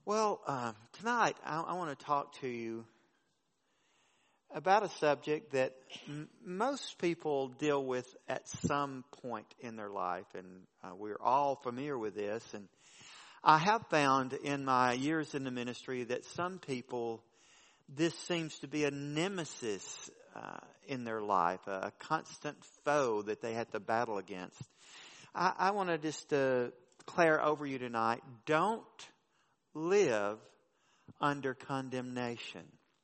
Well, tonight I want to talk to you about a subject that most people deal with at some point in their life, and we're all familiar with this. And I have found in my years in the ministry that some people, this seems to be a nemesis in their life, a constant foe that they have to battle against. I want to just declare over you tonight, don't live under condemnation.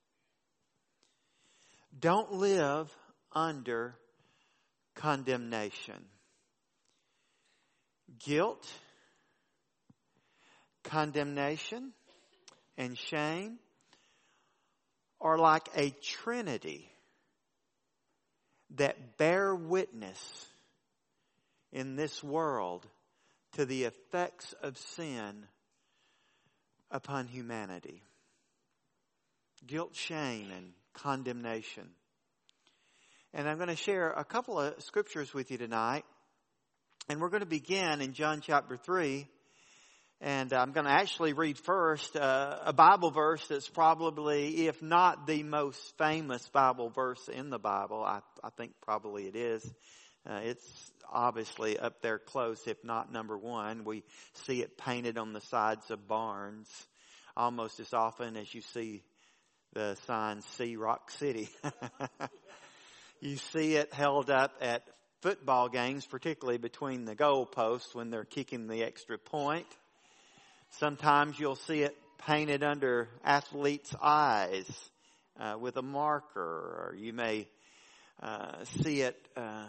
Don't live under condemnation. Guilt, condemnation, and shame are like a trinity that bear witness in this world to the effects of sin upon humanity. Guilt, shame, and condemnation. And I'm going to share a couple of scriptures with you tonight. And we're going to begin in John chapter 3. And I'm going to actually read first a Bible verse that's probably, if not the most famous Bible verse in the Bible, I think probably it is. It's obviously up there close, if not number one. We see it painted on the sides of barns almost as often as you see the sign, See Rock City. You see it held up at football games, particularly between the goal posts when they're kicking the extra point. Sometimes you'll see it painted under athletes' eyes with a marker, or you may see it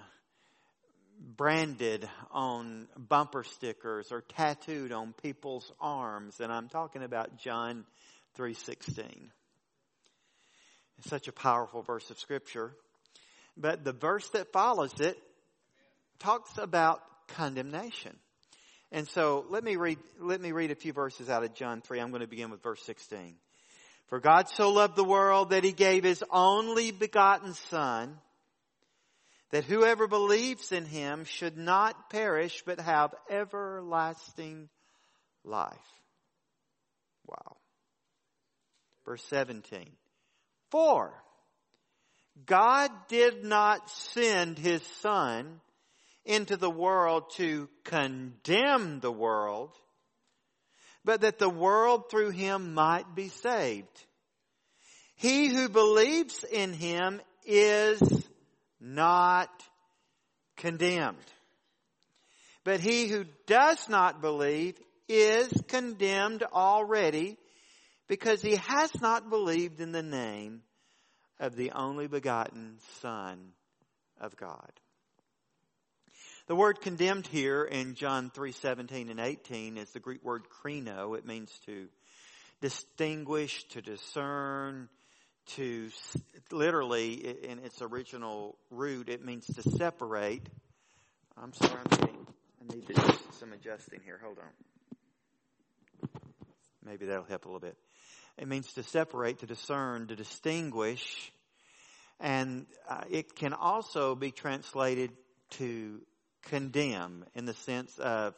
branded on bumper stickers or tattooed on people's arms. And I'm talking about John 3:16. It's such a powerful verse of Scripture. But the verse that follows it talks about condemnation. And so let me read a few verses out of John 3. I'm going to begin with verse 16. For God so loved the world that He gave His only begotten Son, that whoever believes in Him should not perish but have everlasting life. Wow. Verse 17. For God did not send His Son into the world to condemn the world, but that the world through Him might be saved. He who believes in Him is not condemned, but he who does not believe is condemned already, because he has not believed in the name of the only begotten Son of God. The word condemned here in John 3:17 and 18 is the Greek word krino. It means to distinguish, to discern, to literally, in its original root, it means to separate. I'm sorry, I need to do some adjusting here. Hold on. Maybe that'll help a little bit. It means to separate, to discern, to distinguish. And it can also be translated to condemn in the sense of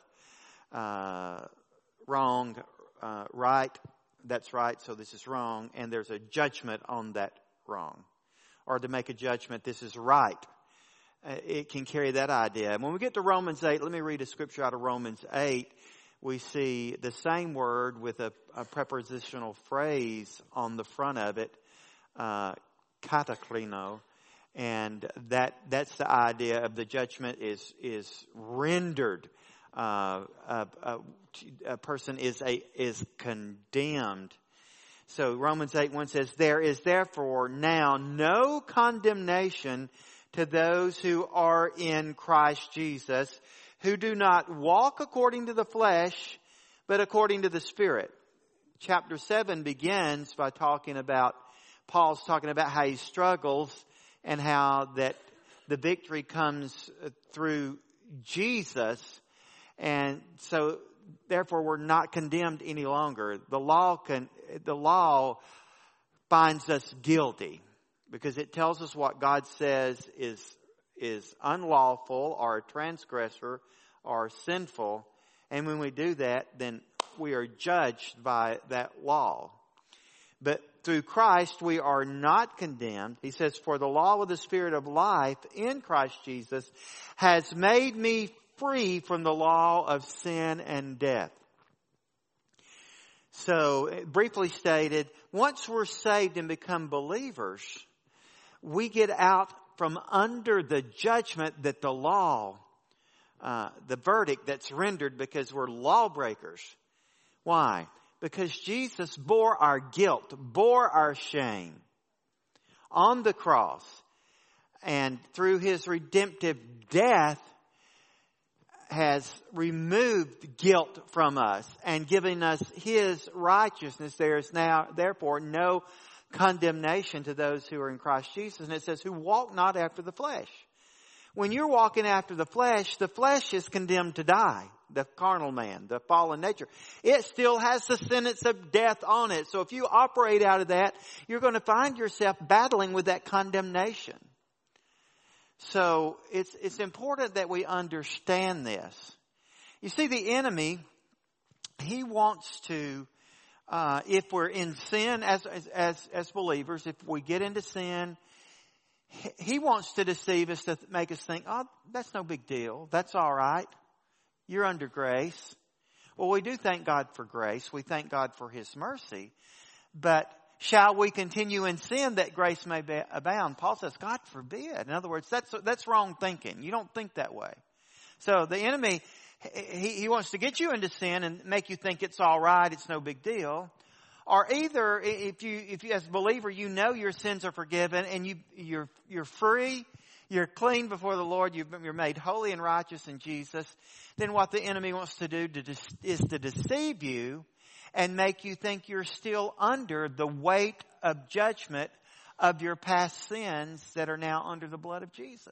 wrong, right, that's right, so this is wrong, and there's a judgment on that wrong. Or to make a judgment, this is right. It can carry that idea. And when we get to Romans 8, let me read a scripture out of Romans 8. We see the same word with a prepositional phrase on the front of it, kataklino. And that's the idea of the judgment is rendered. A person is condemned. So Romans 8:1 says, there is therefore now no condemnation to those who are in Christ Jesus, who do not walk according to the flesh, but according to the Spirit. Chapter 7 begins by Paul's talking about how he struggles and how that the victory comes through Jesus. And so therefore we're not condemned any longer. The law finds us guilty because it tells us what God says is unlawful or a transgressor or sinful. And when we do that, then we are judged by that law. But through Christ we are not condemned. He says, for the law of the Spirit of life in Christ Jesus has made me free from the law of sin and death. So, briefly stated, once we're saved and become believers, we get out from under the judgment that the law, the verdict that's rendered because we're lawbreakers. Why? Because Jesus bore our guilt, bore our shame on the cross. And through His redemptive death has removed guilt from us and given us His righteousness. There is now, therefore, no condemnation to those who are in Christ Jesus. And it says, who walk not after the flesh. When you're walking after the flesh is condemned to die. The carnal man, the fallen nature. It still has the sentence of death on it. So if you operate out of that, you're going to find yourself battling with that condemnation. So it's important that we understand this. You see, the enemy, he wants to, if we're in sin as believers, if we get into sin, he wants to deceive us, to make us think, oh, that's no big deal. That's all right. You're under grace. Well, we do thank God for grace. We thank God for His mercy. But shall we continue in sin that grace may abound? Paul says, God forbid. In other words, that's wrong thinking. You don't think that way. So the enemy, he wants to get you into sin and make you think it's all right, it's no big deal. Or either if you as a believer, you know your sins are forgiven and you're free, you're clean before the Lord, you're made holy and righteous in Jesus, then what the enemy wants to do is to deceive you and make you think you're still under the weight of judgment of your past sins that are now under the blood of Jesus.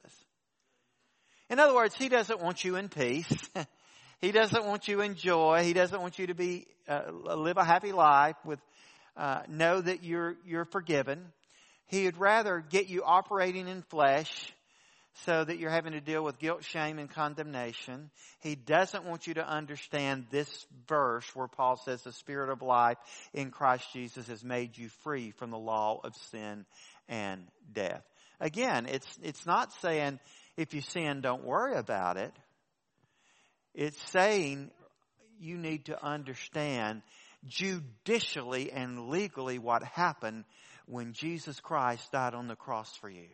In other words, he doesn't want you in peace. He doesn't want you in joy. He doesn't want you to be live a happy life with know that you're forgiven. He would rather get you operating in flesh so that you're having to deal with guilt, shame, and condemnation. He doesn't want you to understand this verse where Paul says the Spirit of life in Christ Jesus has made you free from the law of sin and death. Again, it's not saying if you sin, don't worry about it. It's saying you need to understand judicially and legally what happened when Jesus Christ died on the cross for you.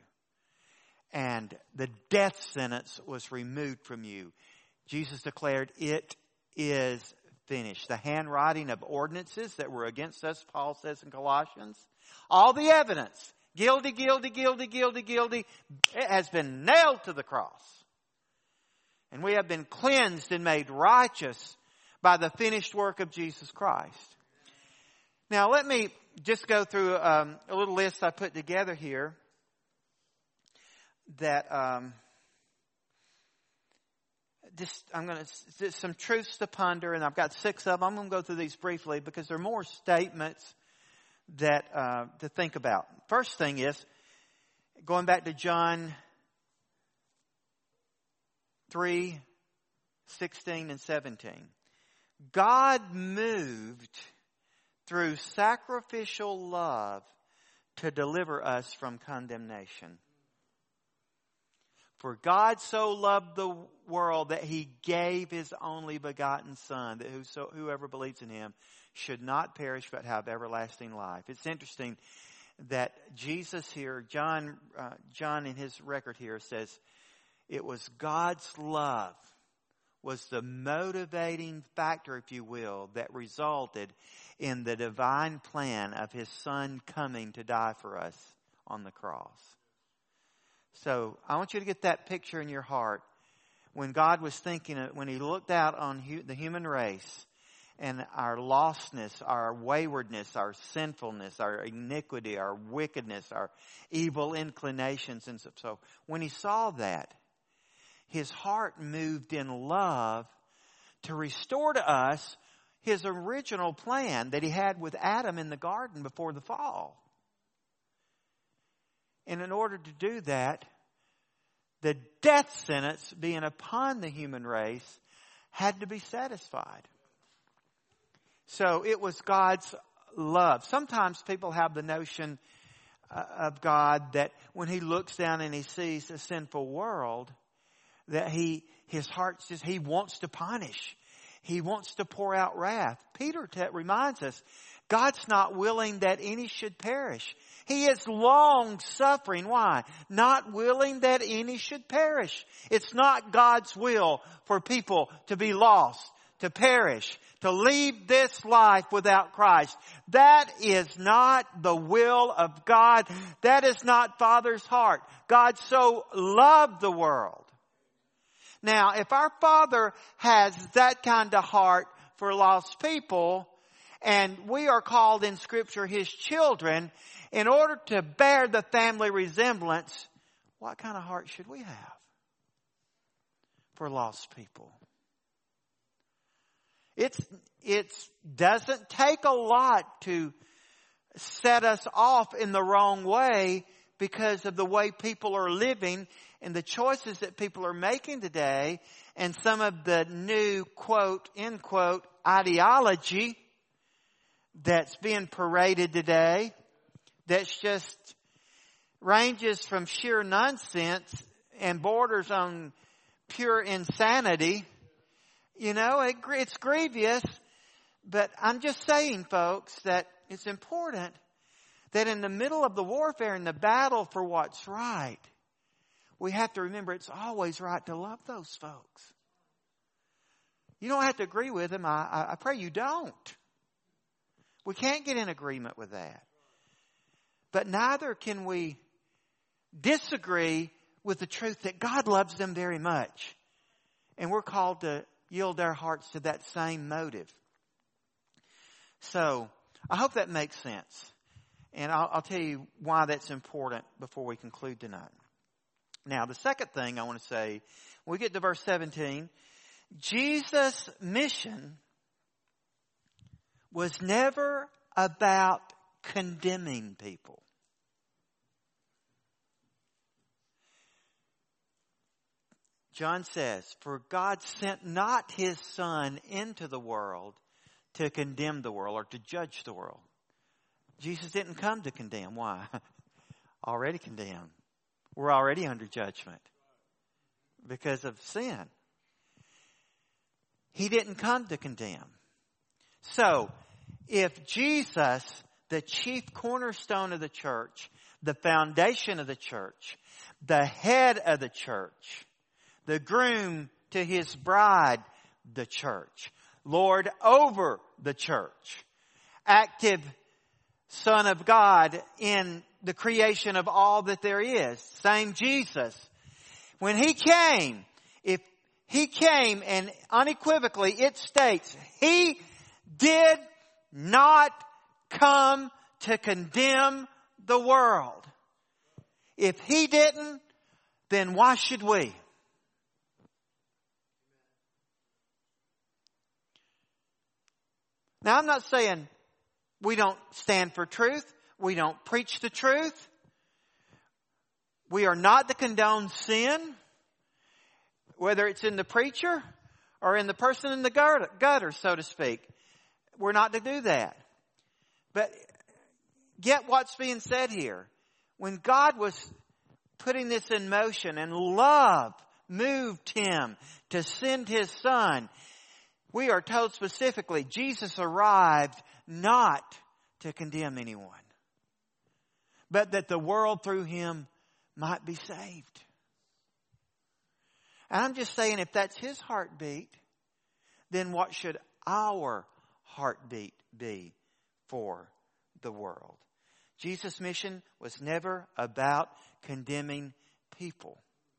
And the death sentence was removed from you. Jesus declared, it is finished. The handwriting of ordinances that were against us, Paul says in Colossians, all the evidence, guilty, guilty, guilty, guilty, guilty, it has been nailed to the cross. And we have been cleansed and made righteous by the finished work of Jesus Christ. Now let me just go through a little list I put together here that I'm going to some truths to ponder, and I've got 6 of them. I'm going to go through these briefly because there are more statements that to think about. First thing is going back to John 3:16 and 17. God moved through sacrificial love to deliver us from condemnation. For God so loved the world that He gave His only begotten Son, that whoever believes in Him should not perish but have everlasting life. It's interesting that Jesus here, John in his record here says, it was God's love was the motivating factor, if you will, that resulted in the divine plan of His Son coming to die for us on the cross. So I want you to get that picture in your heart. When God was thinking, when He looked out on the human race and our lostness, our waywardness, our sinfulness, our iniquity, our wickedness, our evil inclinations, and so when He saw that, His heart moved in love to restore to us His original plan that He had with Adam in the garden before the fall. And in order to do that, the death sentence being upon the human race had to be satisfied. So it was God's love. Sometimes people have the notion of God that when He looks down and He sees a sinful world, that His heart's just, He wants to punish. He wants to pour out wrath. Peter reminds us, God's not willing that any should perish. He is long suffering. Why? Not willing that any should perish. It's not God's will for people to be lost, to perish, to leave this life without Christ. That is not the will of God. That is not Father's heart. God so loved the world. Now, if our Father has that kind of heart for lost people, and we are called in Scripture His children, in order to bear the family resemblance, what kind of heart should we have for lost people? It doesn't take a lot to set us off in the wrong way because of the way people are living and the choices that people are making today, and some of the new, quote, end quote, ideology that's being paraded today, that's just ranges from sheer nonsense and borders on pure insanity. You know, it's grievous, but I'm just saying, folks, that it's important that in the middle of the warfare and the battle for what's right, we have to remember it's always right to love those folks. You don't have to agree with them. I pray you don't. We can't get in agreement with that. But neither can we disagree with the truth that God loves them very much. And we're called to yield our hearts to that same motive. So, I hope that makes sense. And I'll tell you why that's important before we conclude tonight. Now, the second thing I want to say, when we get to verse 17, Jesus' mission was never about condemning people. John says, "For God sent not His Son into the world to condemn the world or to judge the world." Jesus didn't come to condemn. Why? Already condemned. We're already under judgment because of sin. He didn't come to condemn. So, if Jesus, the chief cornerstone of the church, the foundation of the church, the head of the church, the groom to His bride, the church, Lord over the church, active Son of God in the creation of all that there is, same Jesus. When He came, if He came, and unequivocally it states, He did not come to condemn the world. If He didn't, then why should we? Now, I'm not saying we don't stand for truth. We don't preach the truth. We are not to condone sin, whether it's in the preacher or in the person in the gutter, so to speak. We're not to do that. But get what's being said here. When God was putting this in motion and love moved Him to send His Son, we are told specifically, Jesus arrived not to condemn anyone, but that the world through Him might be saved. And I'm just saying, if that's His heartbeat, then what should our heartbeat be for the world? Jesus' mission was never about condemning people.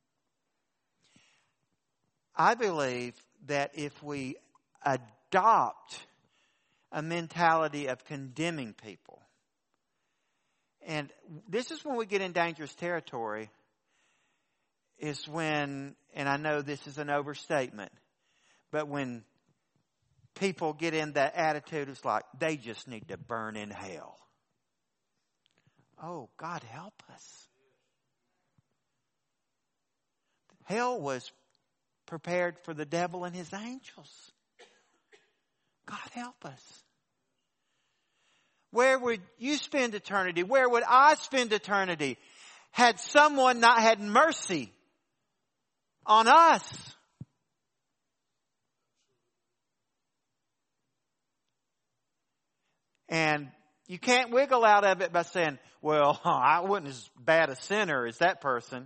I believe that if we adopt a mentality of condemning people, and this is when we get in dangerous territory, is when, and I know this is an overstatement, but when people get in that attitude, it's like they just need to burn in hell. Oh, God help us. Hell was prepared for the devil and his angels. God help us. Where would you spend eternity? Where would I spend eternity had someone not had mercy on us? And you can't wiggle out of it by saying, well, I wasn't as bad a sinner as that person.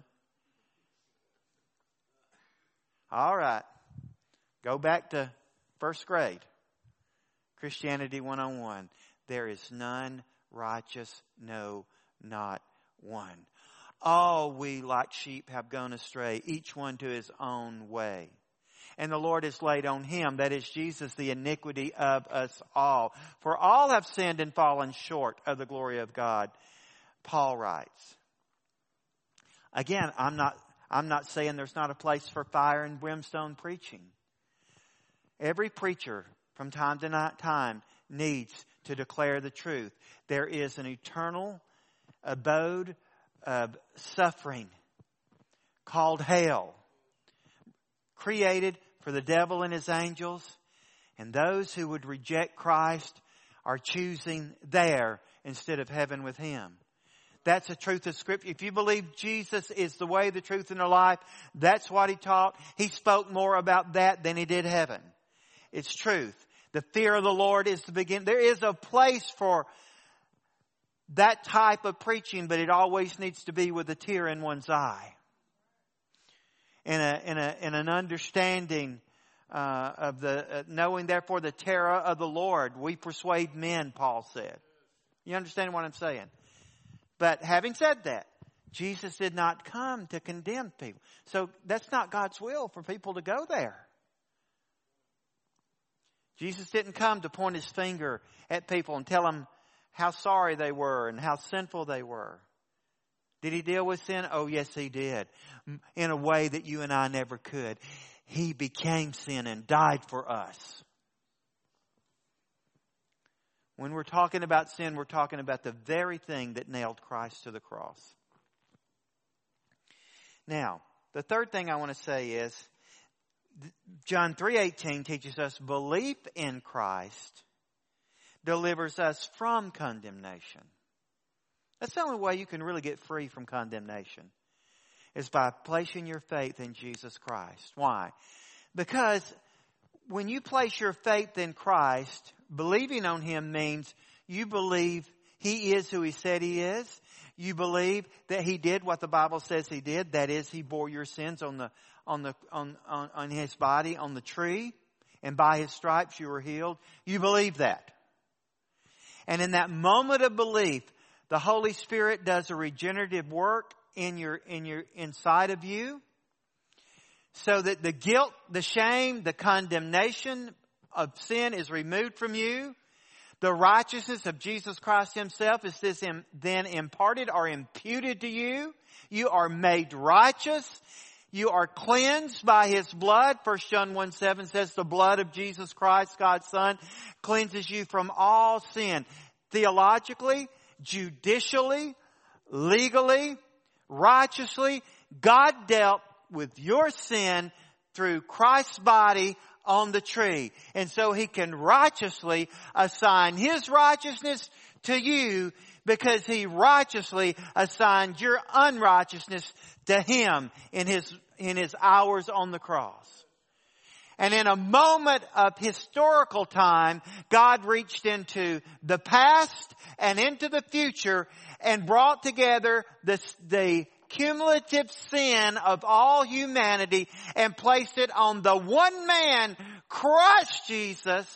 All right. Go back to first grade. Christianity 101. There is none righteous, no, not one. All we like sheep have gone astray, each one to his own way. And the Lord has laid on him, that is Jesus, the iniquity of us all. For all have sinned and fallen short of the glory of God. Paul writes. Again, I'm not saying there's not a place for fire and brimstone preaching. Every preacher from time to time needs to declare the truth. There is an eternal abode of suffering called hell, created for the devil and his angels, and those who would reject Christ are choosing there instead of heaven with him. That's the truth of Scripture. If you believe Jesus is the way, the truth, and the life, that's what he taught. He spoke more about that than he did heaven. It's truth. The fear of the Lord is the beginning. There is a place for that type of preaching, but it always needs to be with a tear in one's eye. In an understanding of the knowing therefore the terror of the Lord, we persuade men, Paul said. You understand what I'm saying? But having said that, Jesus did not come to condemn people. So that's not God's will for people to go there. Jesus didn't come to point his finger at people and tell them how sorry they were and how sinful they were. Did he deal with sin? Oh, yes, he did. In a way that you and I never could. He became sin and died for us. When we're talking about sin, we're talking about the very thing that nailed Christ to the cross. Now, the third thing I want to say is, John 3:18 teaches us belief in Christ delivers us from condemnation. That's the only way you can really get free from condemnation, is by placing your faith in Jesus Christ. Why? Because when you place your faith in Christ, believing on him means you believe he is who he said he is. You believe that he did what the Bible says he did. That is, he bore your sins on his body on the tree, and by his stripes you were healed. You believe that. And in that moment of belief, the Holy Spirit does a regenerative work in your inside of you, so that the guilt, the shame, the condemnation of sin is removed from you. The righteousness of Jesus Christ himself is then imparted or imputed to you. You are made righteous. You are cleansed by his blood. 1 John 1:7 says the blood of Jesus Christ, God's Son, cleanses you from all sin. Theologically, judicially, legally, righteously, God dealt with your sin through Christ's body on the tree. And so he can righteously assign his righteousness to you, because he righteously assigned your unrighteousness to him in his hours on the cross. And in a moment of historical time, God reached into the past and into the future and brought together the cumulative sin of all humanity and placed it on the one man, Christ Jesus,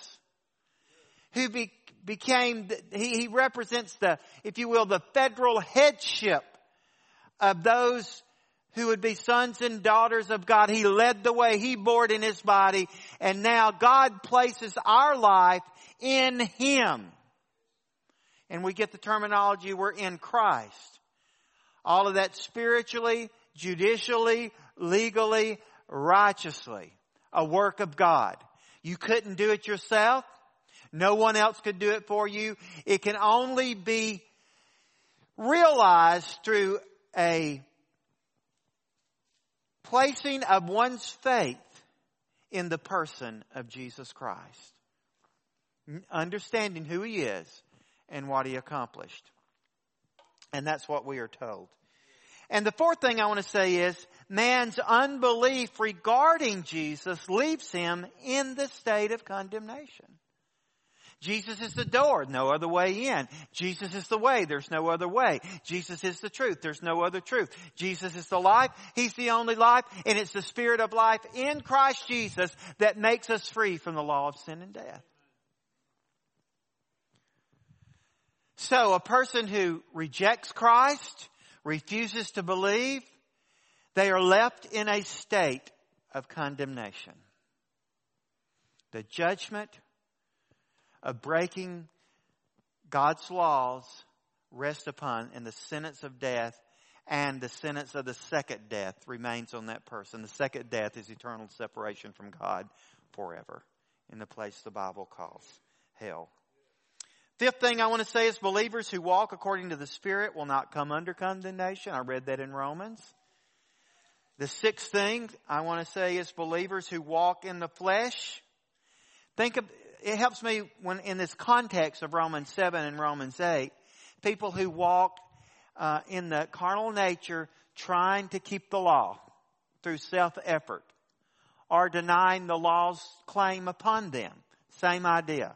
who became, he represents if you will, the federal headship of those who would be sons and daughters of God. He led the way. He bore it in his body. And now God places our life in him. And we get the terminology, we're in Christ. All of that spiritually, judicially, legally, righteously. A work of God. You couldn't do it yourself. No one else could do it for you. It can only be realized through a placing of one's faith in the person of Jesus Christ. Understanding who he is and what he accomplished. And that's what we are told. And the fourth thing I want to say is, man's unbelief regarding Jesus leaves him in the state of condemnation. Jesus is the door, no other way in. Jesus is the way, there's no other way. Jesus is the truth, there's no other truth. Jesus is the life, he's the only life, and it's the Spirit of life in Christ Jesus that makes us free from the law of sin and death. So a person who rejects Christ, refuses to believe, they are left in a state of condemnation. The judgment of breaking God's laws rests upon, and the sentence of death and the sentence of the second death remains on that person. The second death is eternal separation from God forever in the place the Bible calls hell. Fifth thing I want to say is believers who walk according to the Spirit will not come under condemnation. I read that in Romans. The sixth thing I want to say is believers who walk in the flesh. It helps me when in this context of Romans 7 and Romans 8, people who walk in the carnal nature trying to keep the law through self-effort or denying the law's claim upon them. Same idea.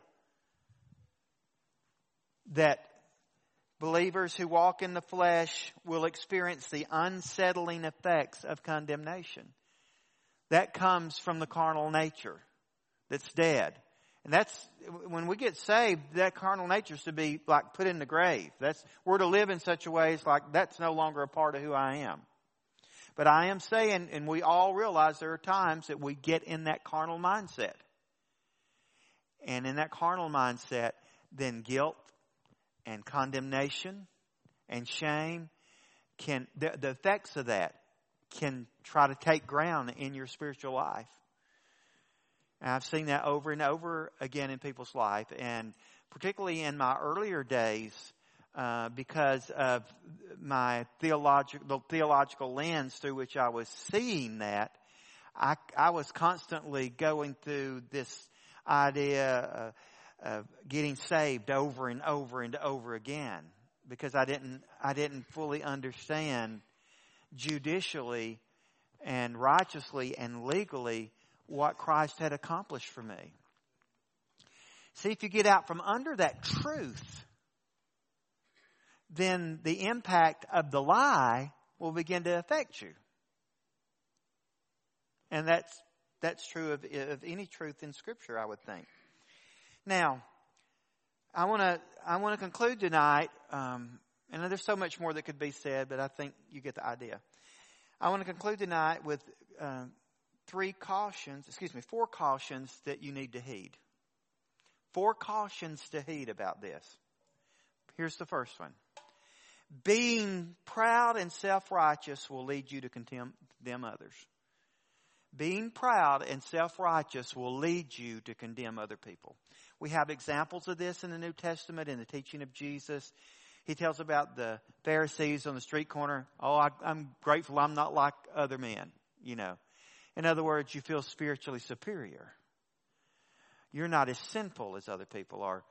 That believers who walk in the flesh will experience the unsettling effects of condemnation. That comes from the carnal nature that's dead. And that's, when we get saved, that carnal nature is to be like put in the grave. We're to live in such a way it's like that's no longer a part of who I am. But I am saying, and we all realize there are times that we get in that carnal mindset. And in that carnal mindset, then guilt and condemnation and shame the effects of that can try to take ground in your spiritual life. And I've seen that over and over again in people's life, and particularly in my earlier days, because of my theological lens through which I was seeing that, I was constantly going through this idea of getting saved over and over and over again, because I didn't fully understand judicially and righteously and legally what Christ had accomplished for me. See, if you get out from under that truth, then the impact of the lie will begin to affect you. And that's true of any truth in Scripture, I would think. Now, I want to conclude tonight, and there's so much more that could be said, but I think you get the idea. I want to conclude tonight with four cautions that you need to heed. 4 cautions to heed about this. Here's the first one. Being proud and self-righteous will lead you to condemn others. Being proud and self-righteous will lead you to condemn other people. We have examples of this in the New Testament in the teaching of Jesus. He tells about the Pharisees on the street corner. Oh, I'm grateful I'm not like other men, you know. In other words, you feel spiritually superior. You're not as sinful as other people are.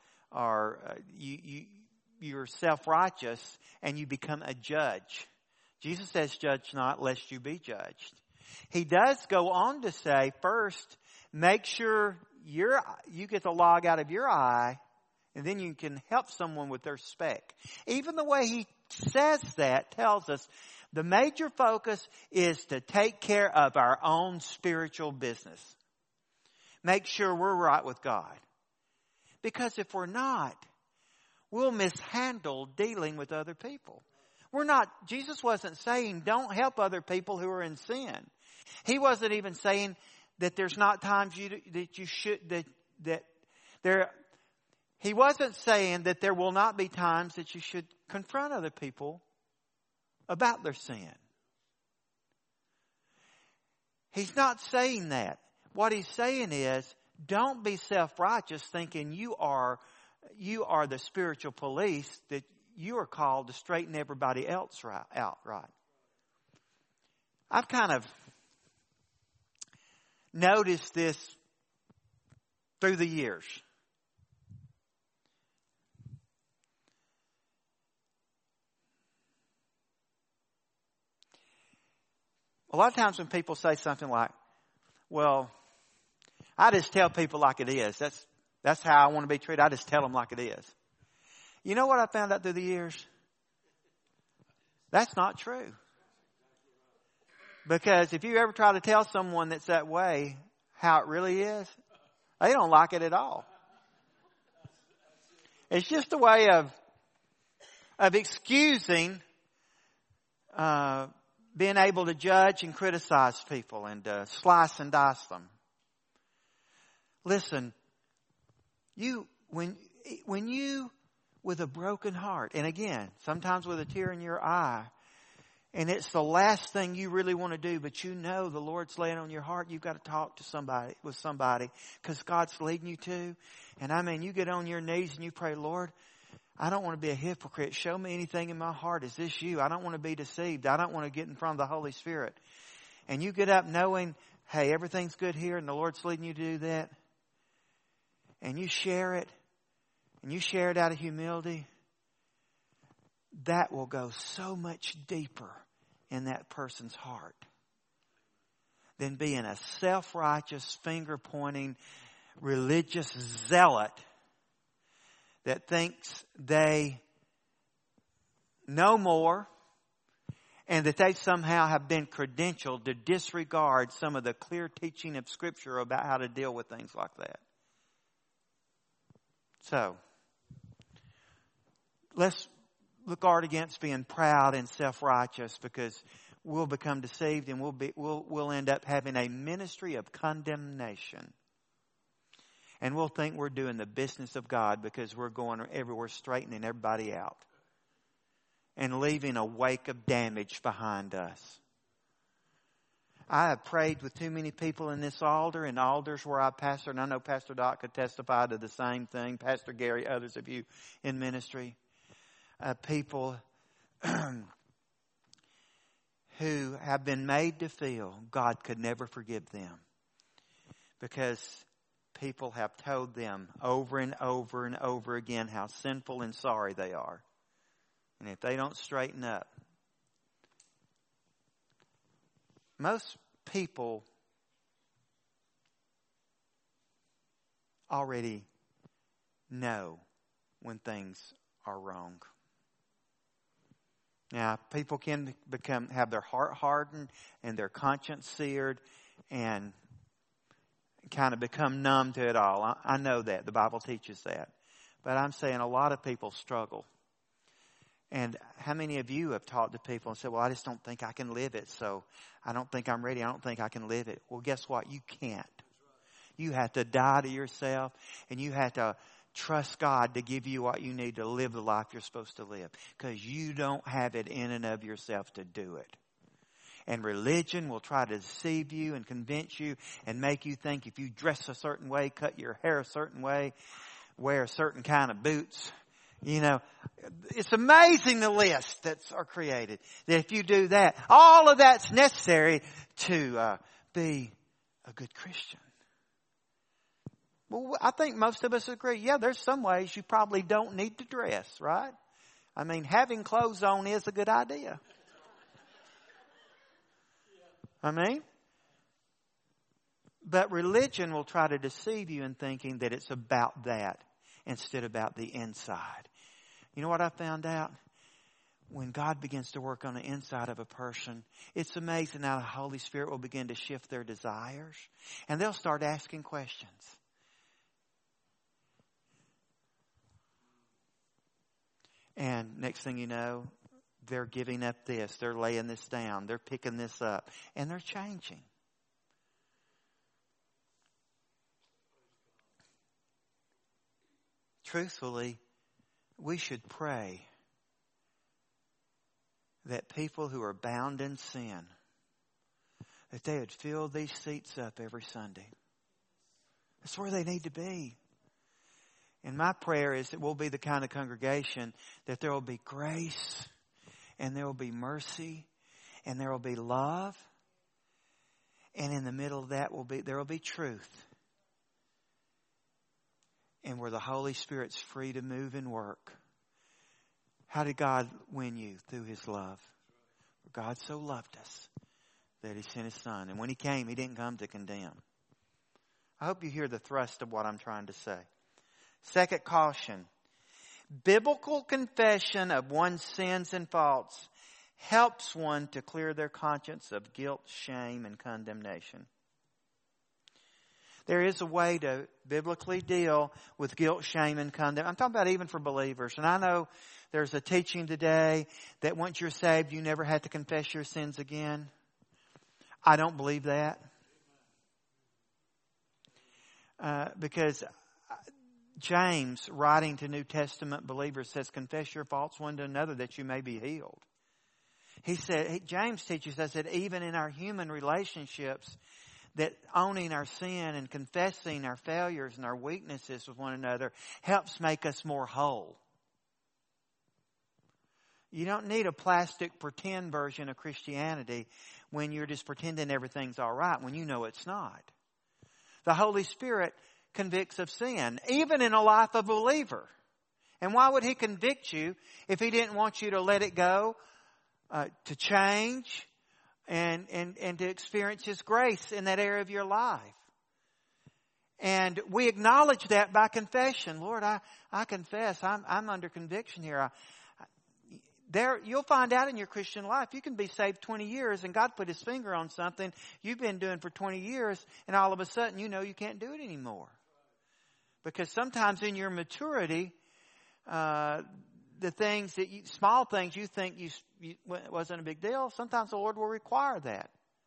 You're self-righteous and you become a judge. Jesus says, judge not lest you be judged. He does go on to say, first, make sure you get the log out of your eye, and then you can help someone with their speck. Even the way he says that tells us the major focus is to take care of our own spiritual business. Make sure we're right with God. Because if we're not, we'll mishandle dealing with other people. Jesus wasn't saying don't help other people who are in sin. He wasn't even saying that there's not times he wasn't saying that there will not be times that you should confront other people about their sin. He's not saying that. What he's saying is, don't be self-righteous thinking you are the spiritual police, that you are called to straighten everybody else out right. I've kind of noticed this through the years. a lot of times when people say something like, well, I just tell people like it is. That's how I want to be treated. I just tell them like it is. You know what I found out through the years? That's not true. Because if you ever try to tell someone that's that way how it really is, they don't like it at all. It's just a way of excusing being able to judge and criticize people and slice and dice them. Listen, when you with a broken heart, and again, sometimes with a tear in your eye, and it's the last thing you really want to do, but you know the Lord's laying on your heart, you've got to talk to somebody, because God's leading you to. And I mean, you get on your knees and you pray, Lord, I don't want to be a hypocrite. Show me anything in my heart. Is this you? I don't want to be deceived. I don't want to get in front of the Holy Spirit. And you get up knowing, hey, everything's good here and the Lord's leading you to do that. And you share it. And you share it out of humility. That will go so much deeper in that person's heart than being a self-righteous, finger-pointing, religious zealot that thinks they know more and that they somehow have been credentialed to disregard some of the clear teaching of Scripture about how to deal with things like that. So, let's guard against being proud and self-righteous, because we'll become deceived and we'll end up having a ministry of condemnation. And we'll think we're doing the business of God because we're going everywhere straightening everybody out and leaving a wake of damage behind us. I have prayed with too many people in this altar and altars where I pastor, and I know Pastor Doc could testify to the same thing, Pastor Gary, others of you in ministry. People who have been made to feel God could never forgive them because people have told them over and over and over again how sinful and sorry they are. And if they don't straighten up, most people already know when things are wrong. Now, people can have their heart hardened and their conscience seared and kind of become numb to it all. I know that. The Bible teaches that. But I'm saying a lot of people struggle. And how many of you have talked to people and said, well, I just don't think I can live it, so I don't think I'm ready. I don't think I can live it. Well, guess what? You can't. You have to die to yourself, and you have to trust God to give you what you need to live the life you're supposed to live, because you don't have it in and of yourself to do it. And religion will try to deceive you and convince you and make you think if you dress a certain way, cut your hair a certain way, wear a certain kind of boots, it's amazing the lists that are created. That if you do that, all of that's necessary to be a good Christian. Well, I think most of us agree. Yeah, there's some ways you probably don't need to dress, right? I mean, having clothes on is a good idea. But religion will try to deceive you in thinking that it's about that instead of about the inside. You know what I found out? When God begins to work on the inside of a person, it's amazing how the Holy Spirit will begin to shift their desires. And they'll start asking questions. And next thing you know, they're giving up this. They're laying this down. They're picking this up. And they're changing. Truthfully, we should pray that people who are bound in sin, that they would fill these seats up every Sunday. That's where they need to be. And my prayer is that we'll be the kind of congregation that there will be grace and there will be mercy and there will be love. And in the middle of that there will be truth. And where the Holy Spirit's free to move and work. How did God win you? Through His love. For God so loved us that He sent His Son. And when He came, He didn't come to condemn. I hope you hear the thrust of what I'm trying to say. Second caution. Biblical confession of one's sins and faults helps one to clear their conscience of guilt, shame, and condemnation. There is a way to biblically deal with guilt, shame, and condemnation. I'm talking about even for believers. And I know there's a teaching today that once you're saved, you never have to confess your sins again. I don't believe that. Because James, writing to New Testament believers, says, confess your faults one to another that you may be healed. He said, James teaches us that even in our human relationships, that owning our sin and confessing our failures and our weaknesses with one another helps make us more whole. You don't need a plastic pretend version of Christianity when you're just pretending everything's all right when you know it's not. The Holy Spirit convicts of sin, even in a life of a believer. And why would He convict you if He didn't want you to let it go, to change, and to experience His grace in that area of your life? And we acknowledge that by confession. Lord, I confess I'm under conviction here. You'll find out in your Christian life, you can be saved 20 years and God put His finger on something you've been doing for 20 years and all of a sudden you know you can't do it anymore. Because sometimes in your maturity, the things small things you think you wasn't a big deal, sometimes the Lord will require that.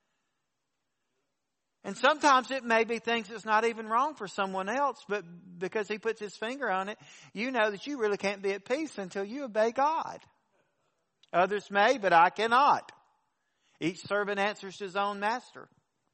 And sometimes it may be things that's not even wrong for someone else, but because He puts His finger on it, you know that you really can't be at peace until you obey God. Others may, but I cannot. Each servant answers to his own master.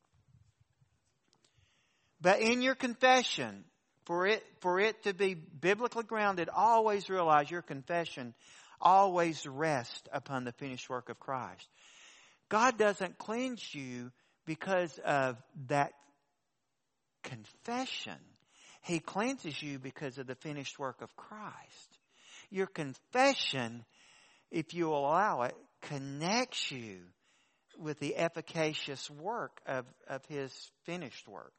But in your confession, for it to be biblically grounded, always realize your confession always rests upon the finished work of Christ. God doesn't cleanse you because of that confession. He cleanses you because of the finished work of Christ. Your confession, if you allow it, connects you with the efficacious work of His finished work.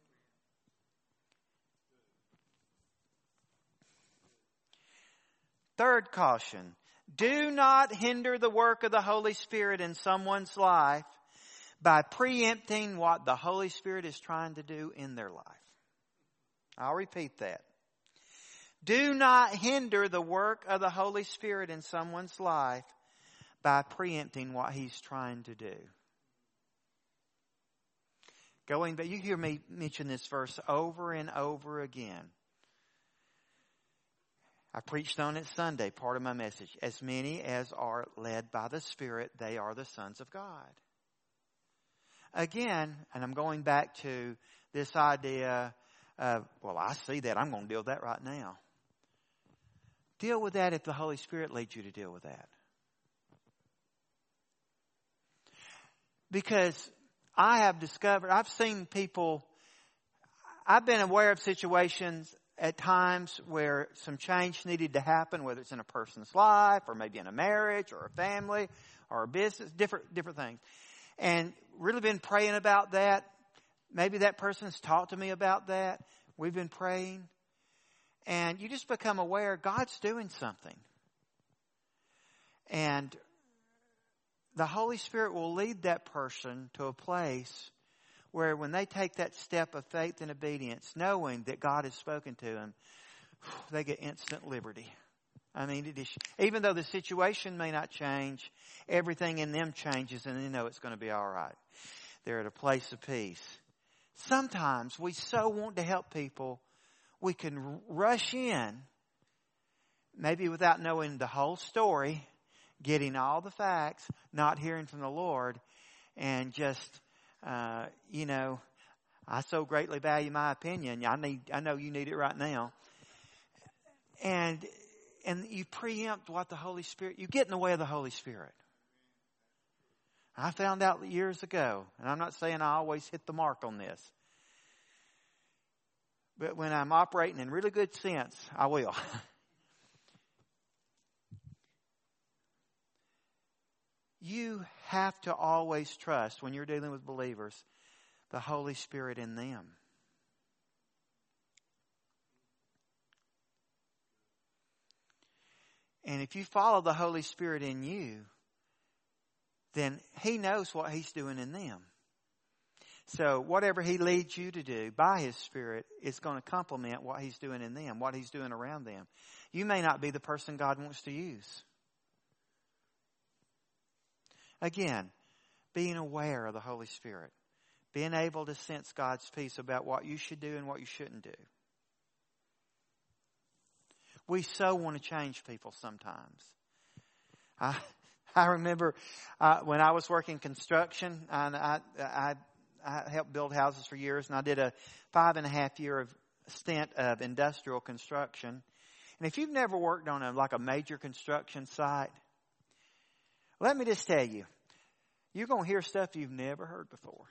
Third caution, do not hinder the work of the Holy Spirit in someone's life by preempting what the Holy Spirit is trying to do in their life. I'll repeat that. Do not hinder the work of the Holy Spirit in someone's life by preempting what He's trying to do. But you hear me mention this verse over and over again. I preached on it Sunday, part of my message. As many as are led by the Spirit, they are the sons of God. Again, and I'm going back to this idea of, well, I see that. I'm going to deal with that right now. Deal with that if the Holy Spirit leads you to deal with that. Because I've seen people, I've been aware of situations at times where some change needed to happen, whether it's in a person's life or maybe in a marriage or a family or a business, different things. And really been praying about that. Maybe that person's talked to me about that. We've been praying. And you just become aware God's doing something. And the Holy Spirit will lead that person to a place where when they take that step of faith and obedience, knowing that God has spoken to them, they get instant liberty. I mean, even though the situation may not change, everything in them changes and they know it's going to be all right. They're at a place of peace. Sometimes we so want to help people, we can rush in, maybe without knowing the whole story, getting all the facts, not hearing from the Lord, and just, I so greatly value my opinion. I know you need it right now. And you preempt what the Holy Spirit, you get in the way of the Holy Spirit. I found out years ago, and I'm not saying I always hit the mark on this, but when I'm operating in really good sense, I will. You have to always trust, when you're dealing with believers, the Holy Spirit in them. And if you follow the Holy Spirit in you, then He knows what He's doing in them. So whatever He leads you to do by His Spirit is going to complement what He's doing in them, what He's doing around them. You may not be the person God wants to use. Again, being aware of the Holy Spirit. Being able to sense God's peace about what you should do and what you shouldn't do. We so want to change people sometimes. I remember when I was working construction, and I helped build houses for years, and I did a 5.5-year stint of industrial construction. And if you've never worked on a major construction site, let me just tell you, you're going to hear stuff you've never heard before.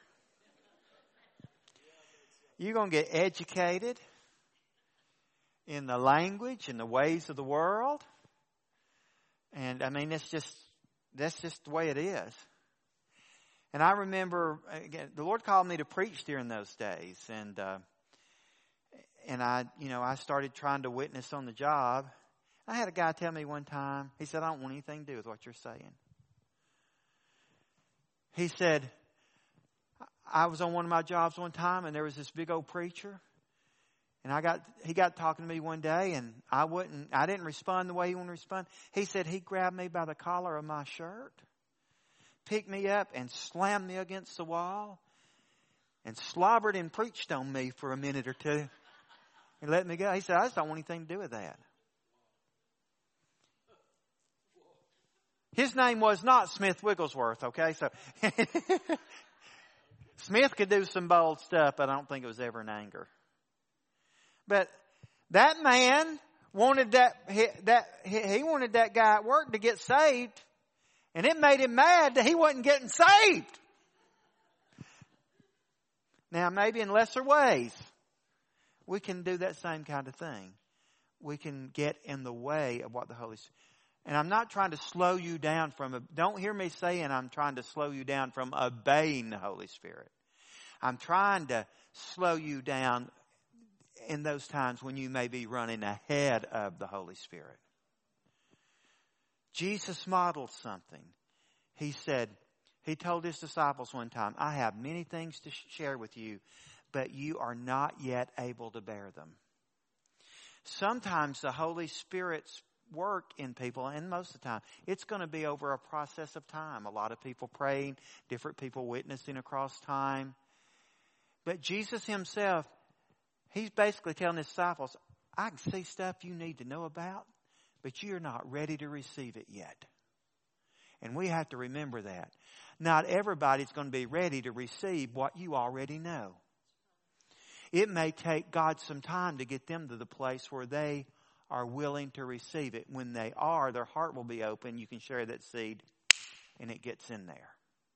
You're going to get educated in the language and the ways of the world. And I mean, that's just the way it is. And I remember, again, the Lord called me to preach during those days. And I started trying to witness on the job. I had a guy tell me one time, he said, I don't want anything to do with what you're saying. He said, I was on one of my jobs one time, and there was this big old preacher. And he got talking to me one day, and I didn't respond the way he wanted to respond. He said he grabbed me by the collar of my shirt, picked me up and slammed me against the wall, and slobbered and preached on me for a minute or two. And let me go. He said, I just don't want anything to do with that. His name was not Smith Wigglesworth, okay? So Smith could do some bold stuff, but I don't think it was ever in anger. But that man wanted he wanted that guy at work to get saved, and it made him mad that he wasn't getting saved. Now, maybe in lesser ways, we can do that same kind of thing. We can get in the way of what the Holy Spirit. And I'm not trying to slow you down don't hear me saying I'm trying to slow you down from obeying the Holy Spirit. I'm trying to slow you down in those times when you may be running ahead of the Holy Spirit. Jesus modeled something. He told His disciples one time, I have many things to share with you, but you are not yet able to bear them. Sometimes the Holy Spirit's work in people, and most of the time, it's going to be over a process of time. A lot of people praying, different people witnessing across time. But Jesus Himself, He's basically telling His disciples, I can see stuff you need to know about, but you're not ready to receive it yet. And we have to remember that. Not everybody's going to be ready to receive what you already know. It may take God some time to get them to the place where they are willing to receive it. When they are, their heart will be open. You can share that seed, and it gets in there.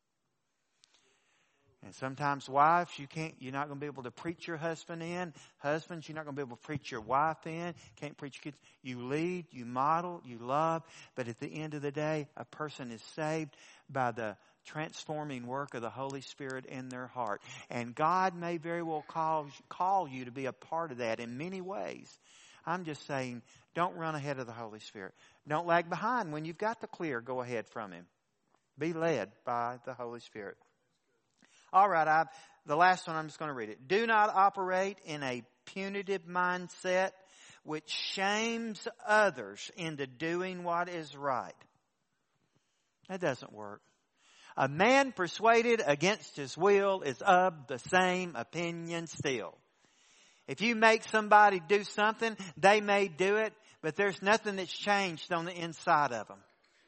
And sometimes wives, you're not going to be able to preach your husband in. Husbands, you're not going to be able to preach your wife in. Can't preach your kids. You lead, you model, you love. But at the end of the day, a person is saved by the transforming work of the Holy Spirit in their heart. And God may very well call you to be a part of that in many ways. I'm just saying, don't run ahead of the Holy Spirit. Don't lag behind. When you've got the clear, go ahead from Him. Be led by the Holy Spirit. All right, the last one, I'm just going to read it. Do not operate in a punitive mindset which shames others into doing what is right. That doesn't work. A man persuaded against his will is of the same opinion still. If you make somebody do something, they may do it, but there's nothing that's changed on the inside of them.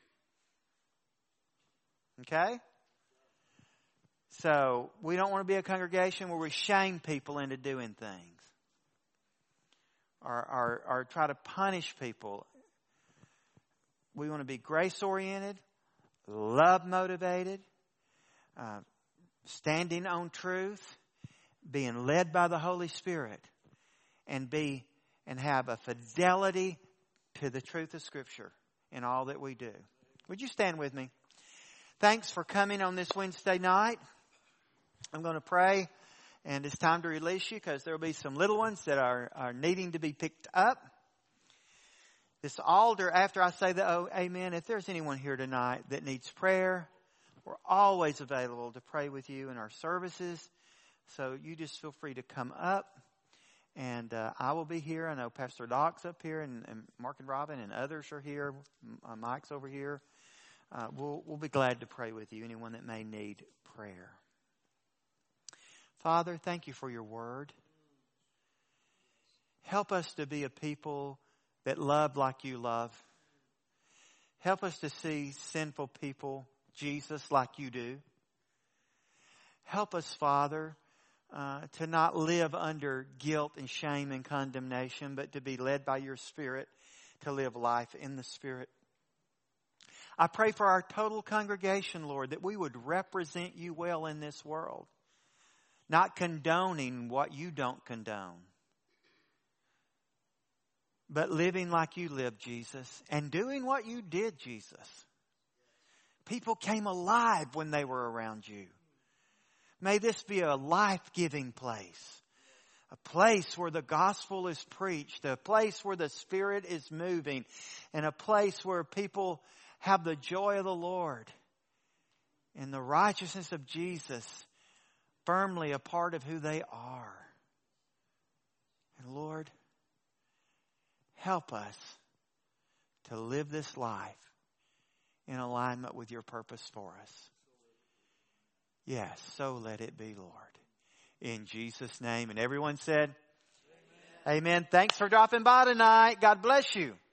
Okay? So, we don't want to be a congregation where we shame people into doing things. Or try to punish people. We want to be grace-oriented, love-motivated, standing on truth, being led by the Holy Spirit, and have a fidelity to the truth of Scripture in all that we do. Would you stand with me? Thanks for coming on this Wednesday night. I'm going to pray, and it's time to release you because there will be some little ones that are needing to be picked up. This altar, after I say the amen, if there's anyone here tonight that needs prayer, we're always available to pray with you in our services. So you just feel free to come up, and I will be here. I know Pastor Doc's up here, and Mark and Robin and others are here. Mike's over here. We'll be glad to pray with you, anyone that may need prayer. Father, thank you for your word. Help us to be a people that love like you love. Help us to see sinful people, Jesus, like you do. Help us, Father, to not live under guilt and shame and condemnation, but to be led by your Spirit to live life in the Spirit. I pray for our total congregation, Lord, that we would represent you well in this world, not condoning what you don't condone, but living like you lived, Jesus, and doing what you did, Jesus. People came alive when they were around you. May this be a life-giving place, a place where the gospel is preached, a place where the Spirit is moving, and a place where people have the joy of the Lord and the righteousness of Jesus firmly a part of who they are. And Lord, help us to live this life in alignment with your purpose for us. Yes, so let it be, Lord. In Jesus' name. And everyone said, Amen. Amen. Thanks for dropping by tonight. God bless you.